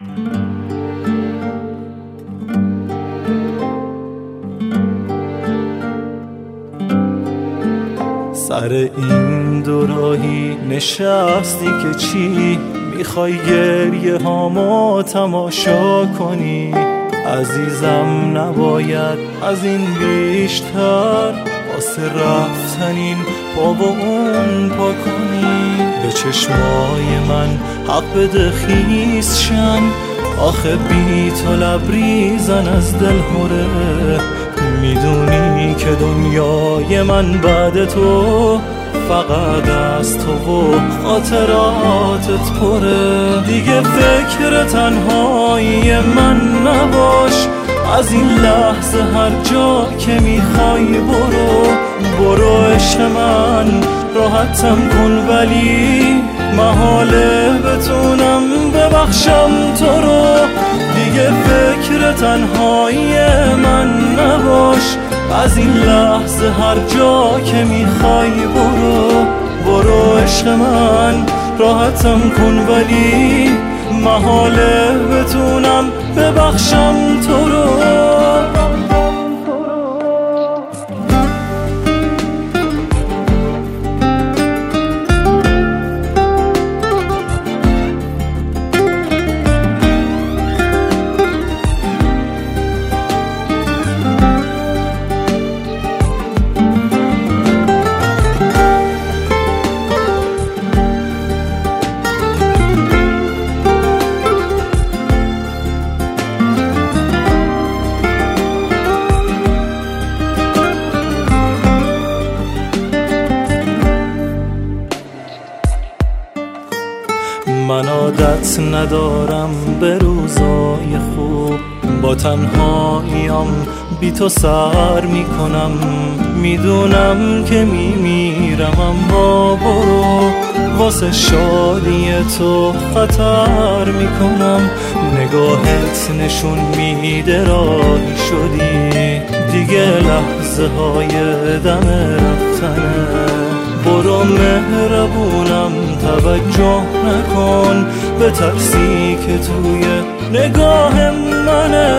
سر این دوراهی نشستی که چی میخوای گریه هامو تماشا کنی؟ عزیزم نباید از این بیشتر واسه رفتن این پا و اون پا کنی. به چشمای من حق بده خیس شن، آخه بی تو لبریزن از دل هره. میدونی که دنیای من بعد تو فقط از تو و خاطراتت پره. دیگه فکر تنهایی من نباش، از این لحظه هر جا که میخوای برو عشق من، راحتم کن ولی محاله بتونم ببخشم تو رو. دیگه فکر تنهایی من نباش، از این لحظه هر جا که میخوای برو عشق من، راحتم کن ولی محاله بتونم ببخشم تو رو. من عادت ندارم به روزای خوب، با تنهاییم بی تو سر میکنم. میدونم که میمیرم اما برو، واسه شادی تو خطر میکنم. نگاهت نشون میده راهی شدی، دیگه لحظه های دم رفتنه. برو مهربونم توجه نکن به ترسی که توی نگاه منه.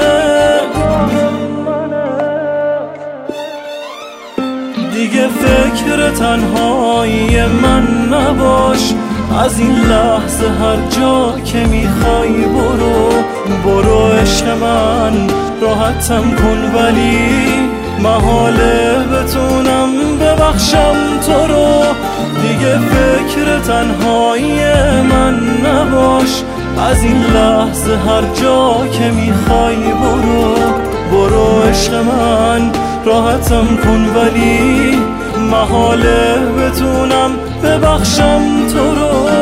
دیگه فکر تنهایی من نباش، از این لحظه هر جا که میخوای برو عشق من، راحتم کن ولی محاله بتونم ببخشم تو رو. دیگه فکر تنهایی من نباش، از این لحظه هر جا که میخوای برو عشق من، راحتم کن ولی محاله بتونم ببخشم تو رو.